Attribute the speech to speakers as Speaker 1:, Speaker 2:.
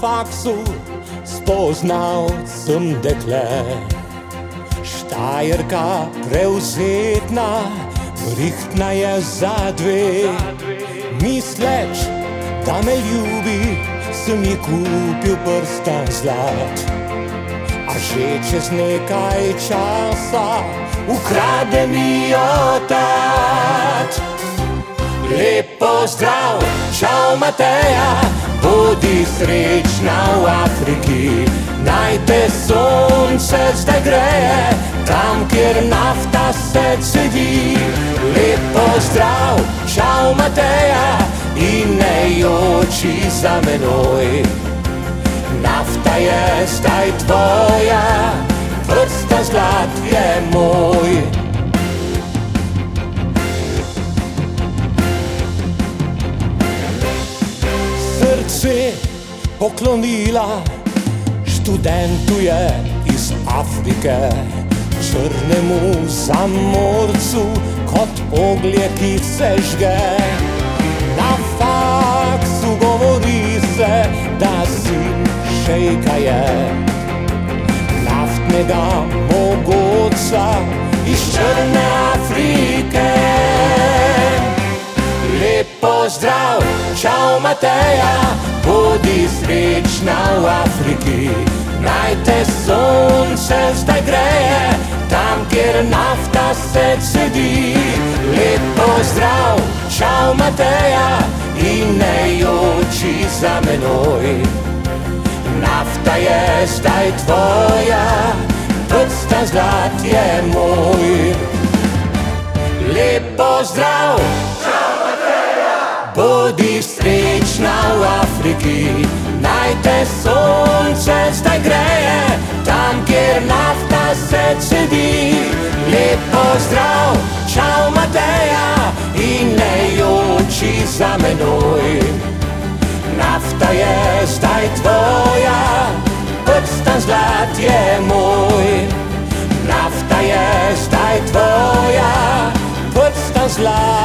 Speaker 1: faksu spoznal sem dekle. Štajerka prevzetna, rihtna je za dve. Misleč, da me ljubi, sem ji kupil prstan zlat. A že čez nekaj časa ukrade mi jo tat. Lep pozdrav, čau Mateja, bodi srečna v Afriki. Naj te sonce zdaj greje, tam kjer nafta se cedi. Lep pozdrav, čau Mateja, in ne joči za menoj. Nafta je zdaj tvoja, prstan zlat je moj. Srce poklonila študentu je iz Afrike, črnemu zamorcu kot oglje, ki se žge. Na faksu govori se, da sin šejka je, naftnega mogoca iz črne Afrike. Lep pozdrav, čau Mateja, bodi srečna v Afriki. Naj te sonce zdaj greje, tam kjer nafta se cedi. Lep pozdrav, čau Mateja, in ne joči za menoj. Nafta je zdaj tvoja, prstan zlat je moj. Lep pozdrav, čau Mateja, bodi srečna v Afriki. Naj te sonce zdaj greje, tam kjer nafta se cedi. Lep pozdrav, čau Mateja, in ne joči za menoj. Nafta je zdaj tvoja, prstan zlat je moj. Nafta je zdaj tvoja, prstan zlat